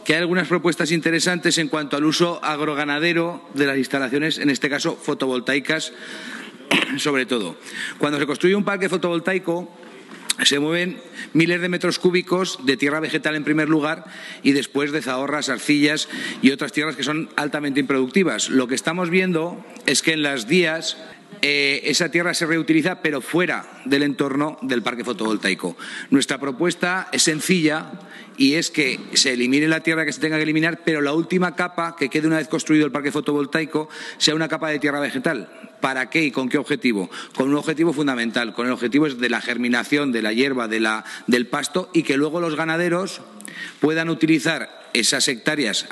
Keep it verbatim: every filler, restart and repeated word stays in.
que hay algunas propuestas interesantes en cuanto al uso agroganadero de las instalaciones, en este caso fotovoltaicas, sobre todo. Cuando se construye un parque fotovoltaico, se mueven miles de metros cúbicos de tierra vegetal en primer lugar y después de zahorras, arcillas y otras tierras que son altamente improductivas. Lo que estamos viendo es que en las días eh, esa tierra se reutiliza pero fuera del entorno del parque fotovoltaico. Nuestra propuesta es sencilla y es que se elimine la tierra que se tenga que eliminar, pero la última capa que quede una vez construido el parque fotovoltaico sea una capa de tierra vegetal. ¿Para qué y con qué objetivo? Con un objetivo fundamental, con el objetivo de la germinación de la hierba, de la, del pasto, y que luego los ganaderos puedan utilizar esas hectáreas